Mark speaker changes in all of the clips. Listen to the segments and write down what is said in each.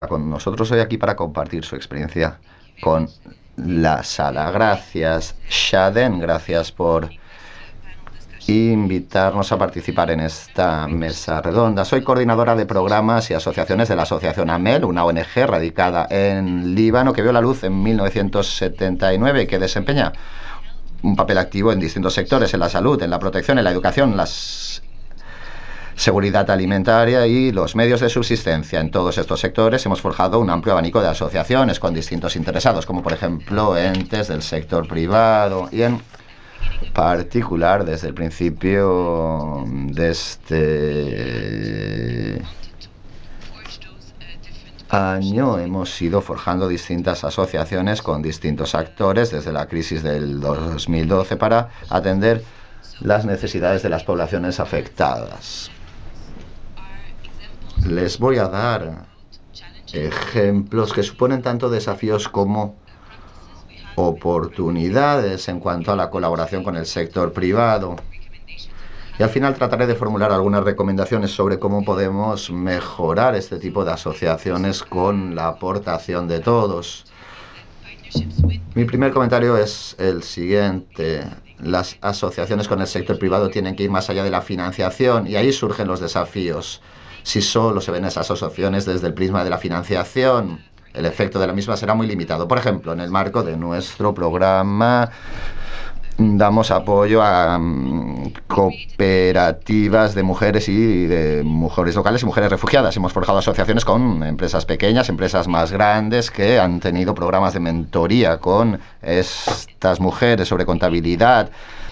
Speaker 1: con nosotros hoy aquí para compartir su experiencia con la sala. Gracias, Shaden, gracias por invitarnos a participar en esta mesa redonda. Soy coordinadora de programas y asociaciones de la Asociación AMEL, una ONG radicada en Líbano que vio la luz en 1979 y que desempeña un papel activo en distintos sectores, en la salud, en la protección, en la educación, la seguridad alimentaria y los medios de subsistencia. En todos estos sectores hemos forjado un amplio abanico de asociaciones con distintos interesados, como por ejemplo entes del sector privado y en particular desde el principio de este año hemos ido forjando distintas asociaciones con distintos actores desde la crisis del 2012 para atender las necesidades de las poblaciones afectadas. Les voy a dar ejemplos que suponen tanto desafíos como oportunidades en cuanto a la colaboración con el sector privado. Y al final trataré de formular algunas recomendaciones sobre cómo podemos mejorar este tipo de asociaciones con la aportación de todos. Mi primer comentario es el siguiente. Las asociaciones con el sector privado tienen que ir más allá de la financiación y ahí surgen los desafíos. Si solo se ven esas asociaciones desde el prisma de la financiación, el efecto de la misma será muy limitado. Por ejemplo, en el marco de nuestro programa damos apoyo a cooperativas de mujeres y de mujeres locales y mujeres refugiadas. Hemos forjado asociaciones con empresas pequeñas, empresas más grandes que han tenido programas de mentoría con estas mujeres sobre contabilidad,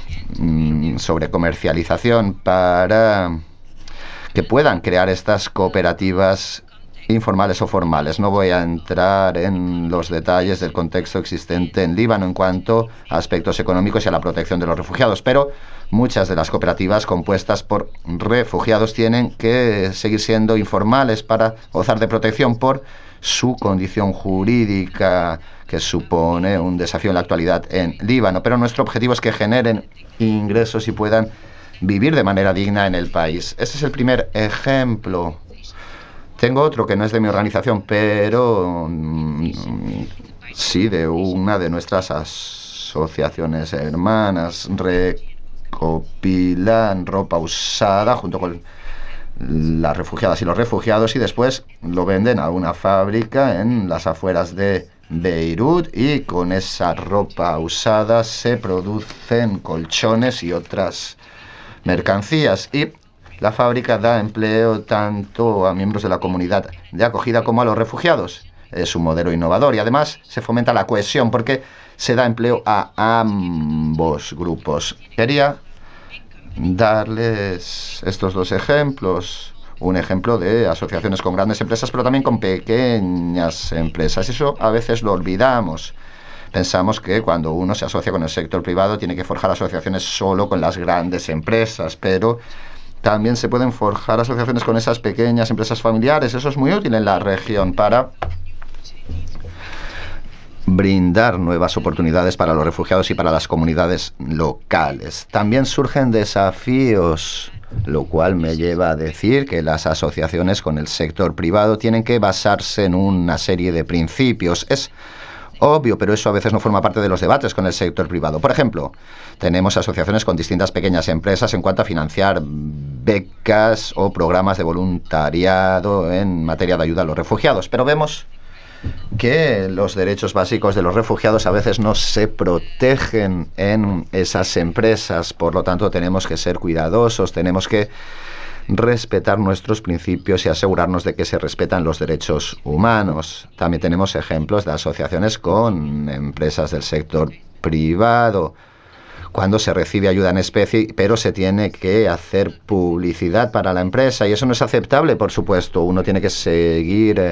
Speaker 1: sobre comercialización, para que puedan crear estas cooperativas informales o formales. No voy a entrar en los detalles del contexto existente en Líbano en cuanto a aspectos económicos y a la protección de los refugiados, pero muchas de las cooperativas compuestas por refugiados tienen que seguir siendo informales para gozar de protección por su condición jurídica, que supone un desafío en la actualidad en Líbano. Pero nuestro objetivo es que generen ingresos y puedan vivir de manera digna en el país. Ese es el primer ejemplo. Tengo otro que no es de mi organización, pero sí de una de nuestras asociaciones hermanas. Recopilan ropa usada junto con las refugiadas y los refugiados y después lo venden a una fábrica en las afueras de Beirut y con esa ropa usada se producen colchones y otras mercancías y la fábrica da empleo tanto a miembros de la comunidad de acogida como a los refugiados. Es un modelo innovador y además se fomenta la cohesión porque se da empleo a ambos grupos. Quería darles estos dos ejemplos. Un ejemplo de asociaciones con grandes empresas, pero también con pequeñas empresas. Eso a veces lo olvidamos. Pensamos que cuando uno se asocia con el sector privado tiene que forjar asociaciones solo con las grandes empresas, pero también se pueden forjar asociaciones con esas pequeñas empresas familiares. Eso es muy útil en la región para brindar nuevas oportunidades para los refugiados y para las comunidades locales. También surgen desafíos, lo cual me lleva a decir que las asociaciones con el sector privado tienen que basarse en una serie de principios. Es obvio, pero eso a veces no forma parte de los debates con el sector privado. Por ejemplo, tenemos asociaciones con distintas pequeñas empresas en cuanto a financiar becas o programas de voluntariado en materia de ayuda a los refugiados, pero vemos que los derechos básicos de los refugiados a veces no se protegen en esas empresas. Por lo tanto, tenemos que ser cuidadosos, tenemos que respetar nuestros principios y asegurarnos de que se respetan los derechos humanos. También tenemos ejemplos de asociaciones con empresas del sector privado, cuando se recibe ayuda en especie, pero se tiene que hacer publicidad para la empresa y eso no es aceptable, por supuesto. Uno tiene que seguir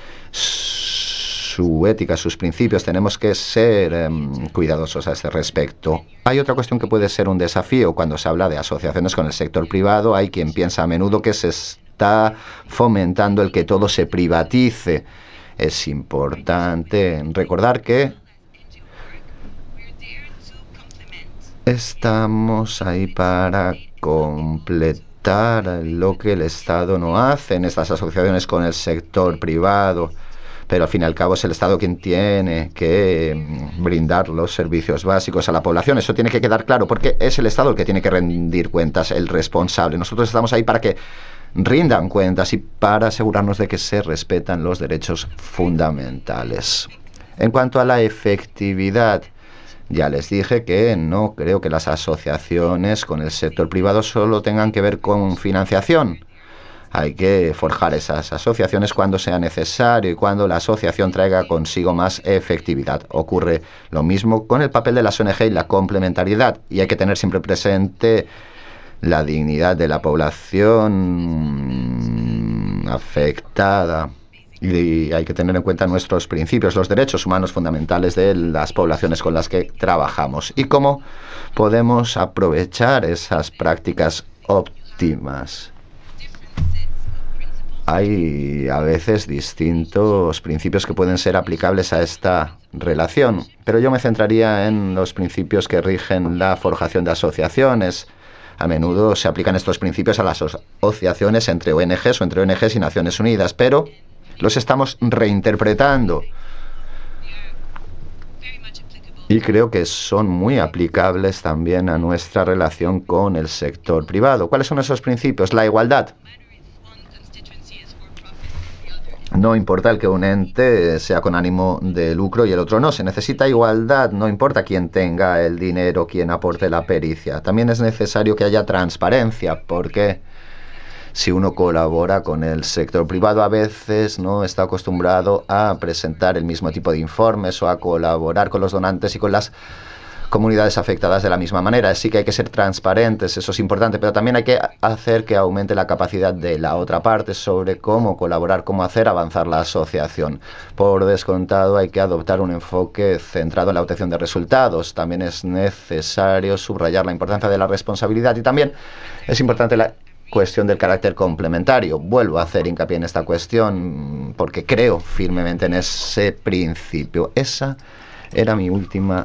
Speaker 1: su ética, sus principios. Tenemos que ser cuidadosos a este respecto. Hay otra cuestión que puede ser un desafío cuando se habla de asociaciones con el sector privado. Hay quien piensa a menudo que se está fomentando el que todo se privatice. Es importante recordar que estamos ahí para completar aceptar lo que el Estado no hace en estas asociaciones con el sector privado, pero al fin y al cabo es el Estado quien tiene que brindar los servicios básicos a la población. Eso tiene que quedar claro, porque es el Estado el que tiene que rendir cuentas, el responsable. Nosotros estamos ahí para que rindan cuentas y para asegurarnos de que se respetan los derechos fundamentales. En cuanto a la efectividad, ya les dije que no creo que las asociaciones con el sector privado solo tengan que ver con financiación. Hay que forjar esas asociaciones cuando sea necesario y cuando la asociación traiga consigo más efectividad. Ocurre lo mismo con el papel de las ONG y la complementariedad. Y hay que tener siempre presente la dignidad de la población afectada. Y hay que tener en cuenta nuestros principios, los derechos humanos fundamentales de las poblaciones con las que trabajamos y cómo podemos aprovechar esas prácticas óptimas. Hay a veces distintos principios que pueden ser aplicables a esta relación, pero yo me centraría en los principios que rigen la forjación de asociaciones. A menudo se aplican estos principios a las asociaciones entre ONGs o entre ONGs y Naciones Unidas, pero los estamos reinterpretando y creo que son muy aplicables también a nuestra relación con el sector privado. ¿Cuáles son esos principios? La igualdad. No importa el que un ente sea con ánimo de lucro y el otro no. Se necesita igualdad, no importa quién tenga el dinero, quién aporte la pericia. También es necesario que haya transparencia, porque si uno colabora con el sector privado, a veces no está acostumbrado a presentar el mismo tipo de informes o a colaborar con los donantes y con las comunidades afectadas de la misma manera. Sí que hay que ser transparentes, eso es importante, pero también hay que hacer que aumente la capacidad de la otra parte sobre cómo colaborar, cómo hacer avanzar la asociación. Por descontado, hay que adoptar un enfoque centrado en la obtención de resultados. También es necesario subrayar la importancia de la responsabilidad y también es importante la cuestión del carácter complementario. Vuelvo a hacer hincapié en esta cuestión porque creo firmemente en ese principio. Esa era mi última